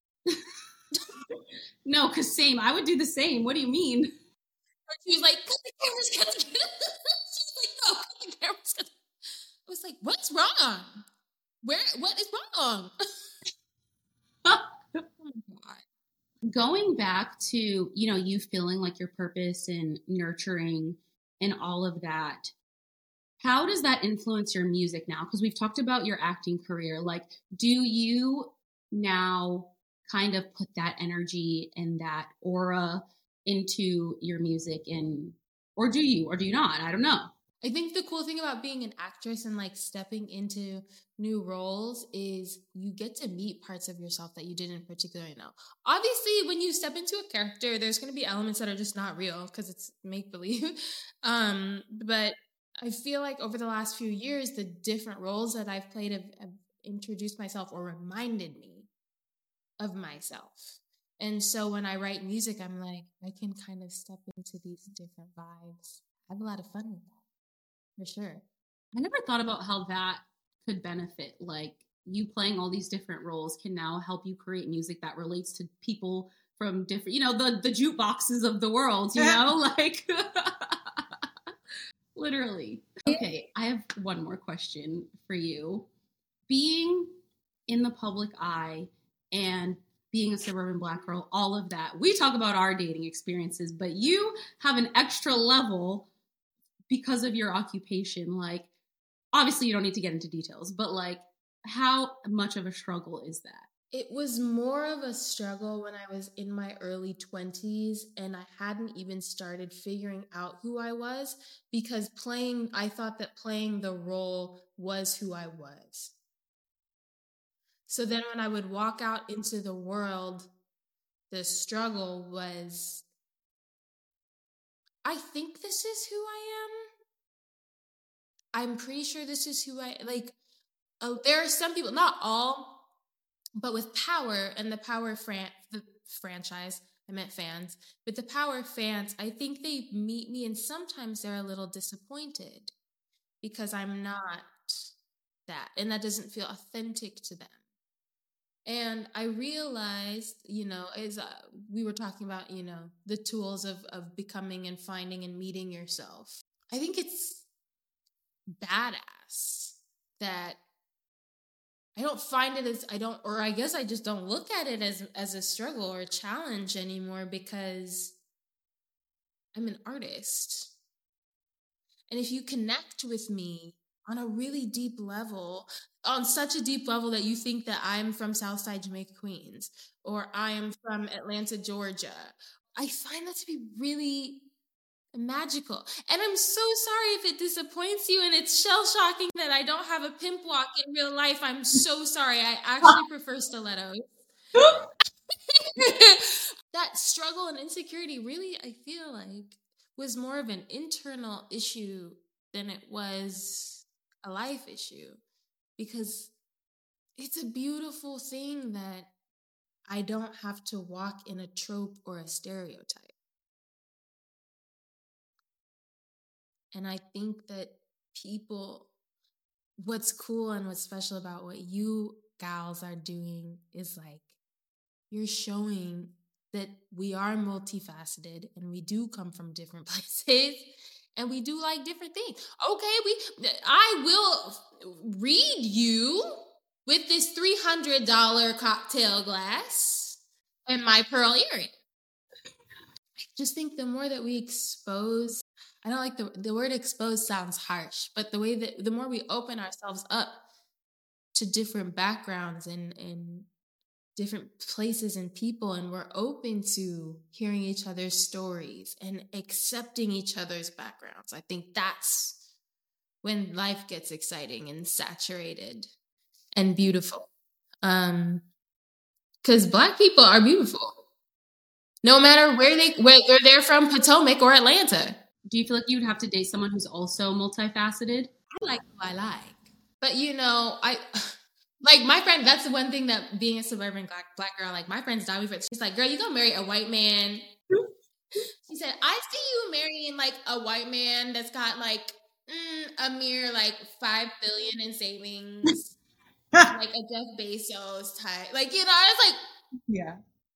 No, because same. I would do the same. What do you mean? She was like, cut the cameras, cut the cameras. She was like, no, cut the cameras. Cut the... I was like, what's wrong? Where? What is wrong? Oh my God. Going back to, you know, you feeling like your purpose and nurturing and all of that, how does that influence your music now? Because we've talked about your acting career. Like, do you now kind of put that energy and that aura into your music, and or do you or do you not? I don't know. I think the cool thing about being an actress and like stepping into new roles is you get to meet parts of yourself that you didn't particularly know. Obviously, when you step into a character, there's going to be elements that are just not real because it's make-believe. Um, but I feel like over the last few years, the different roles that I've played have, have introduced myself or reminded me of myself. And so when I write music, I'm like, I can kind of step into these different vibes. I have a lot of fun with that. For sure. I never thought about how that could benefit. Like, you playing all these different roles can now help you create music that relates to people from different, you know, the, the jukeboxes of the world, you know, like literally. Okay. I have one more question for you. Being in the public eye and being a suburban Black girl, all of that, we talk about our dating experiences, but you have an extra level because of your occupation. Like, obviously you don't need to get into details, but like, how much of a struggle is that? It was more of a struggle when I was in my early twenties and I hadn't even started figuring out who I was, because playing, I thought that playing the role was who I was. So then when I would walk out into the world, the struggle was, I think this is who I am. I'm pretty sure this is who I, like, uh, there are some people, not all, but with Power and the Power fran- the franchise, I meant fans, but the Power fans, I think they meet me and sometimes they're a little disappointed because I'm not that, and that doesn't feel authentic to them. And I realized, you know, as uh, we were talking about, you know, the tools of, of becoming and finding and meeting yourself. I think it's badass that I don't find it as, I don't, or I guess I just don't look at it as, as a struggle or a challenge anymore because I'm an artist. And if you connect with me on a really deep level, on such a deep level that you think that I'm from Southside Jamaica, Queens, or I am from Atlanta, Georgia, I find that to be really magical. And I'm so sorry if it disappoints you and it's shell-shocking that I don't have a pimp walk in real life. I'm so sorry. I actually prefer stilettos. That struggle and insecurity really, I feel like, was more of an internal issue than it was a life issue, because it's a beautiful thing that I don't have to walk in a trope or a stereotype. And I think that people, what's cool and what's special about what you gals are doing is like, you're showing that we are multifaceted and we do come from different places and we do like different things. Okay, we I will read you with this three hundred dollars cocktail glass and my pearl earring. I just think the more that we expose, I don't like the, the word expose sounds harsh, but the way that the more we open ourselves up to different backgrounds and, and different places and people, and we're open to hearing each other's stories and accepting each other's backgrounds, I think that's when life gets exciting and saturated and beautiful. Um, because Black people are beautiful, no matter where they whether they're from, Potomac or Atlanta. Do you feel like you would have to date someone who's also multifaceted? I like who I like, but you know, I. Like my friend, that's the one thing that being a suburban black, black girl, like my friend's dying for it. She's like, girl, you gonna marry a white man. She said, I see you marrying like a white man that's got like mm, a mere like five billion in savings, like a Jeff Bezos type. Like, you know, I was like, yeah.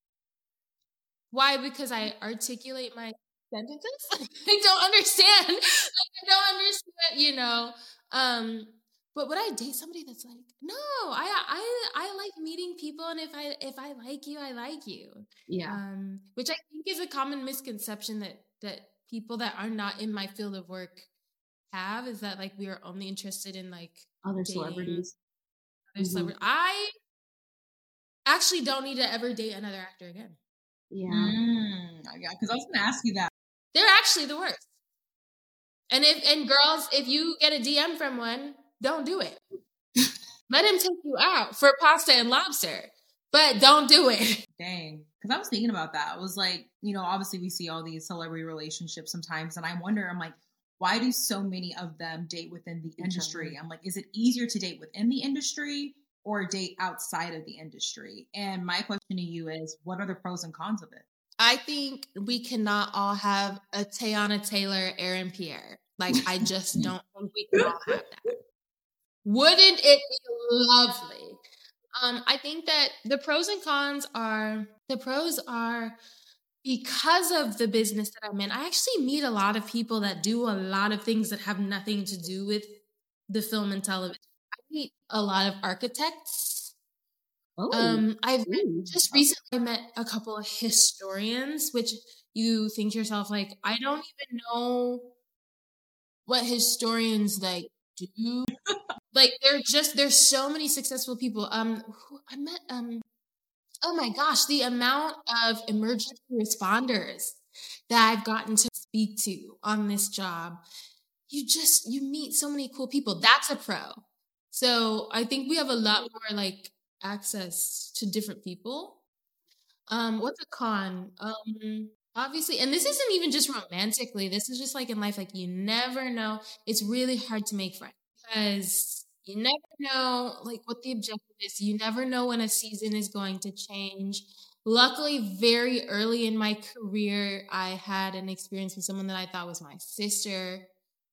Why? Because I articulate my sentences? I don't understand. Like, I don't understand, you know. Um, But would I date somebody that's like, no, I I I like meeting people, and if I if I like you, I like you. Yeah. Um, which I think is a common misconception that that people that are not in my field of work have, is that like we are only interested in like other dating celebrities. Other mm-hmm. celebrities. I actually don't need to ever date another actor again. Yeah. Mm, yeah, because I was going to ask you that. They're actually the worst. And if and girls, if you get a D M from one, don't do it. Let him take you out for pasta and lobster, but don't do it. Dang. Because I was thinking about that. I was like, you know, obviously we see all these celebrity relationships sometimes, and I wonder, I'm like, why do so many of them date within the industry? I'm like, is it easier to date within the industry or date outside of the industry? And my question to you is, what are the pros and cons of it? I think we cannot all have a Teyana Taylor, Aaron Pierre. Like, I just don't think we can all have that. Wouldn't it be lovely? Um, I think that the pros and cons are, the pros are because of the business that I'm in, I actually meet a lot of people that do a lot of things that have nothing to do with the film and television. I meet a lot of architects. Oh, um, I've met, just recently met a couple of historians, which you think to yourself, like, I don't even know what historians like do. Like, they're just, there's so many successful people. Um, who I met, um, oh my gosh, the amount of emergency responders that I've gotten to speak to on this job. You just, you meet so many cool people. That's a pro. So I think we have a lot more like access to different people. Um, what's a con? Um, obviously, and this isn't even just romantically. This is just like in life. Like, you never know. It's really hard to make friends because you never know like what the objective is. You never know when a season is going to change. Luckily, very early in my career, I had an experience with someone that I thought was my sister,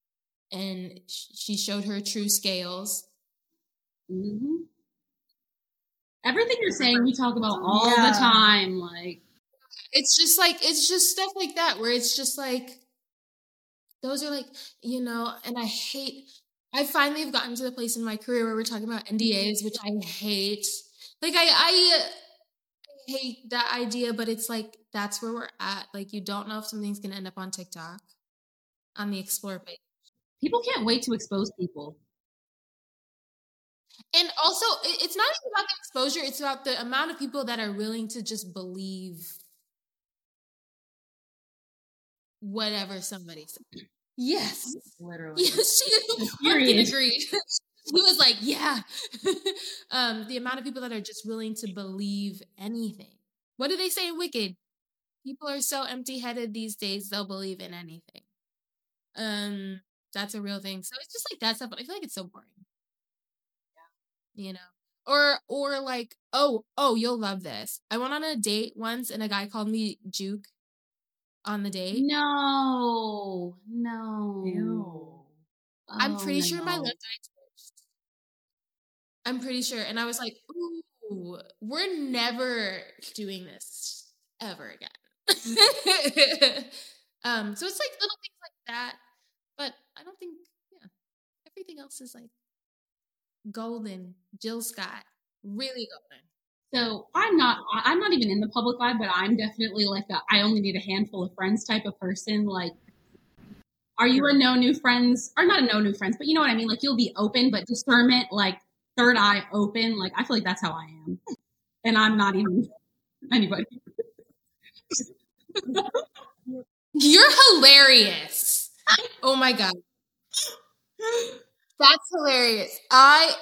and she showed her true scales. Mm-hmm. Everything you're saying, we talk about all Yeah. the time. Like, It's just like, it's just stuff like that where it's just like, those are like, you know, and I hate, I finally have gotten to the place in my career where we're talking about N D As, which I hate. Like, I, I hate that idea, but it's like, that's where we're at. Like, you don't know if something's going to end up on TikTok, on the Explore page. people can't wait to expose people. And also, it- it's not even about the exposure, it's about the amount of people that are willing to just believe whatever somebody said. Yes. Literally. Yes, she Period. fucking agreed. He was like, yeah. um, the amount of people that are just willing to believe anything. What do they say in Wicked? People are so empty-headed these days, they'll believe in anything. Um, that's a real thing. So it's just like that stuff, but I feel like it's so boring. Yeah. You know? Or or like, oh, oh, you'll love this. I went on a date once and a guy called me Juke on the date. No, no. Ew. I'm Oh, pretty sure my no. left eye twitched. I'm pretty sure. And I was like, ooh, we're never doing this ever again. um, so it's like little things like that. But I don't think, yeah, everything else is like golden. Jill Scott, really golden. So I'm not, I- I'm not even in the public eye, but I'm definitely like a, I only need a handful of friends type of person. Like, are you a no new friends, or not a no new friends, but you know what I mean? Like, you'll be open, but discernment, like third eye open. Like, I feel like that's how I am. And I'm not even anybody. You're hilarious. Oh my God. That's hilarious. I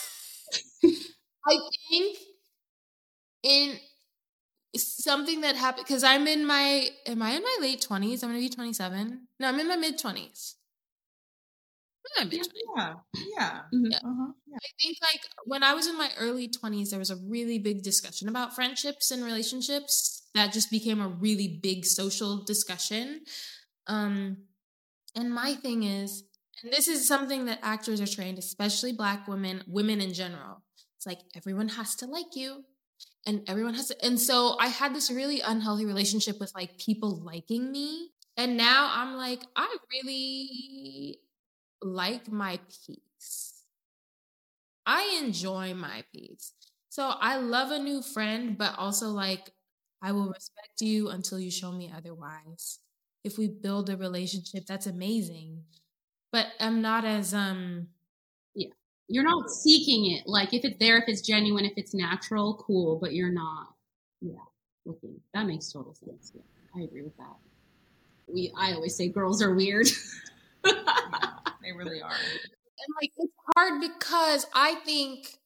I think in something that happened, because I'm in my, am I in my late twenties? I'm going to be twenty-seven. No, I'm in my mid twenties. I'm in my mid twenties. Yeah. Yeah. Mhm. Yeah. Uh-huh. Yeah. I think like when I was in my early twenties, there was a really big discussion about friendships and relationships that just became a really big social discussion. Um, and my thing is, and this is something that actors are trained, especially Black women, women in general. It's like everyone has to like you, and everyone has to. And so I had this really unhealthy relationship with like people liking me, and now I'm like, I really like my peace. I enjoy my peace. So I love a new friend, but also like I will respect you until you show me otherwise. If we build a relationship, that's amazing. But I'm not as um You're not seeking it. Like, if it's there, if it's genuine, if it's natural, cool, but you're not, yeah, looking. That makes total sense. Yeah, I agree with that. We, I always say girls are weird. They really are. and like it's hard because I think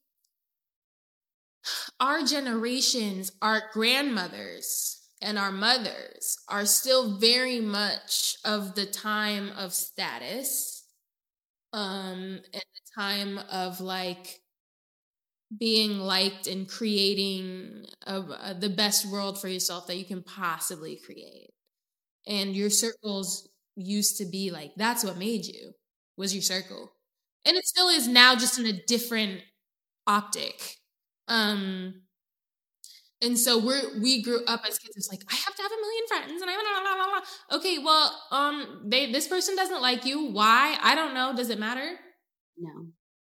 our generations, our grandmothers and our mothers are still very much of the time of status, um, and the time of like being liked and creating a, a, the best world for yourself that you can possibly create. And your circles used to be like, that's what made you, was your circle. And it still is now, just in a different optic. Um, and so we're, we grew up as kids. It's like, I have to have a million friends. And I, blah, blah, blah, blah. Okay, well, um, they, this person doesn't like you. Why? I don't know. Does it matter? No.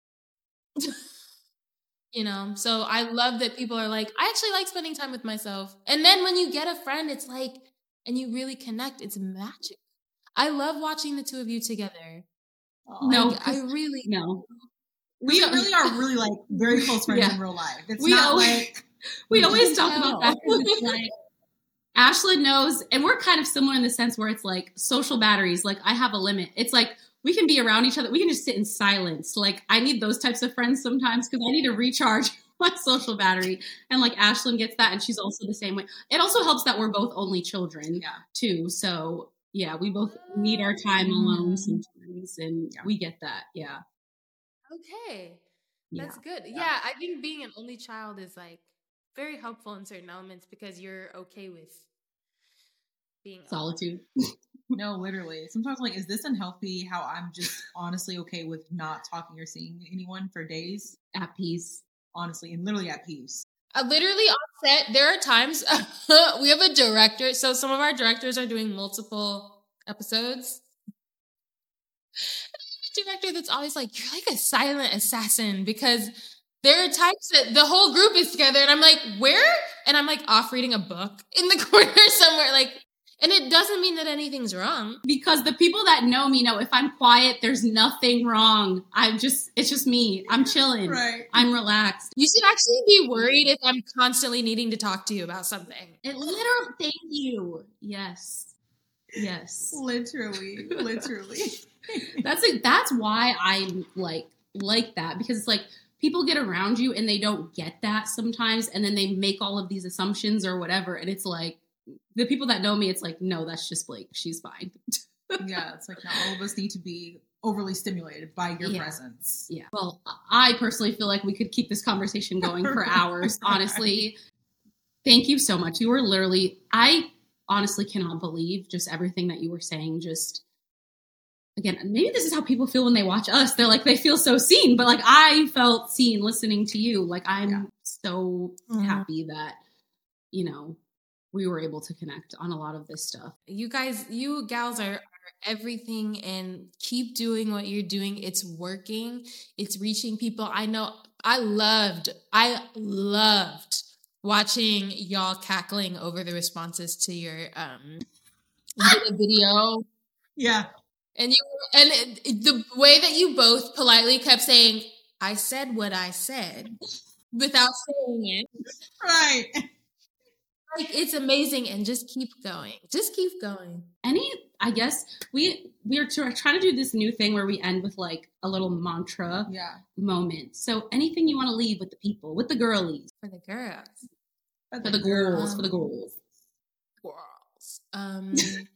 You know, so I love that people are like, I actually like spending time with myself. And then when you get a friend, it's like, and you really connect, it's magic. I love watching the two of you together. Aw. No. Like, I really, No. We really are really like very close friends Yeah. in real life. It's We not always- like We always can talk tell. about that. 'Cause it's like, Ashlyn knows, and we're kind of similar in the sense where it's like social batteries. Like, I have a limit. It's like, we can be around each other. We can just sit in silence. Like, I need those types of friends sometimes because I need to recharge my social battery. And like Ashlyn gets that, and she's also the same way. It also helps that we're both only children Yeah. too. So yeah, we both need our time alone sometimes, and Yeah. we get that. Yeah. okay. Yeah. That's good. Yeah. I think being an only child is like very helpful in certain elements because you're okay with being alone. Solitude. No, literally. Sometimes like, is this unhealthy? How I'm just honestly okay with not talking or seeing anyone for days? At peace. Honestly, and literally at peace. Uh, literally on set, there are times we have a director. So some of our directors are doing multiple episodes. A director that's always like, you're like a silent assassin, because there are times that the whole group is together and I'm like, where? And I'm like off reading a book in the corner somewhere. Like, and it doesn't mean that anything's wrong. Because the people that know me know if I'm quiet, there's nothing wrong. I'm just, it's just me. I'm chilling. Right. I'm relaxed. You should actually be worried if I'm constantly needing to talk to you about something. It literally, thank you. Yes. Yes. Literally. Literally. That's like, that's why I'm like, like that, because it's like people get around you and they don't get that sometimes. And then they make all of these assumptions or whatever. And it's like, the people that know me, it's like, no, that's just Blake. She's fine. Yeah, it's like not all of us need to be overly stimulated by your Yeah. presence. Yeah. Well, I personally feel like we could keep this conversation going for hours, honestly. Thank you so much. You were literally, I honestly cannot believe just everything that you were saying. Just, again, maybe this is how people feel when they watch us. They're like, they feel so seen, but like I felt seen listening to you. Like I'm Yeah. so Mhm. happy that, you know, we were able to connect on a lot of this stuff. You guys, you gals are, are everything, and keep doing what you're doing. It's working. It's reaching people. I know I loved, I loved watching y'all cackling over the responses to your, um, you did a video. Yeah. And you, and it, the way that you both politely kept saying, I said what I said without saying it. Right. Like, it's amazing, and just keep going. Just keep going. Any, I guess we we are tr- trying to do this new thing where we end with like a little mantra Yeah. moment. So anything you want to leave with the people, with the girlies, For the girls. for the girls, Um, for the girls. Girls. Um,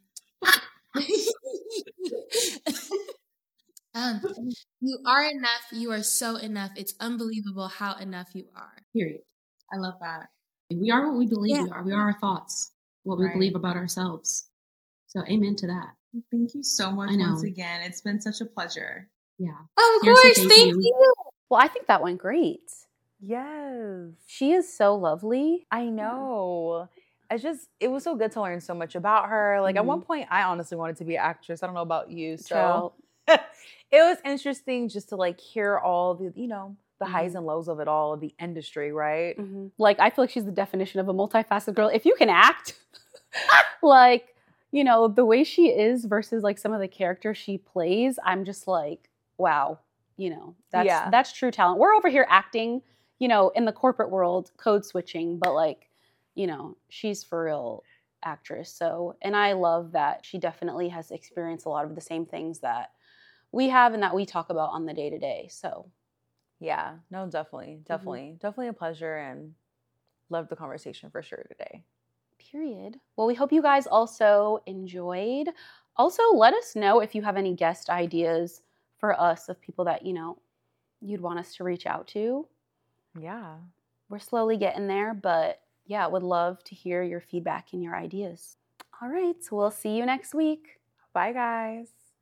um, you are enough. You are so enough. It's unbelievable how enough you are. Period. I love that. We are what we believe Yeah. we are. We are our thoughts, what we Right. believe about ourselves. So amen to that. Thank you so much I know. once again. It's been such a pleasure. Yeah. Of Here's a course, thank thank you. you. Well, I think that went great. Yes. She is so lovely. I know. I just, it was so good to learn so much about her. Like, at one point, I honestly wanted to be an actress. I don't know about you. So Child. it was interesting just to like hear all the, you know, the highs Mhm. and lows of it all, of the industry, right? Mhm. Like, I feel like she's the definition of a multifaceted girl. If you can act, like, you know, the way she is versus like some of the characters she plays, I'm just like, wow, you know, that's Yeah. that's true talent. We're over here acting, you know, in the corporate world, code switching, but like, you know, she's for real actress. So, and I love that she definitely has experienced a lot of the same things that we have and that we talk about on the day to day. So, Yeah. No, definitely. Definitely. Definitely a pleasure, and loved the conversation for sure today. period. Well, we hope you guys also enjoyed. Also, let us know if you have any guest ideas for us of people that, you know, you'd want us to reach out to. Yeah. We're slowly getting there, but yeah, would love to hear your feedback and your ideas. All right, so we'll see you next week. Bye, guys.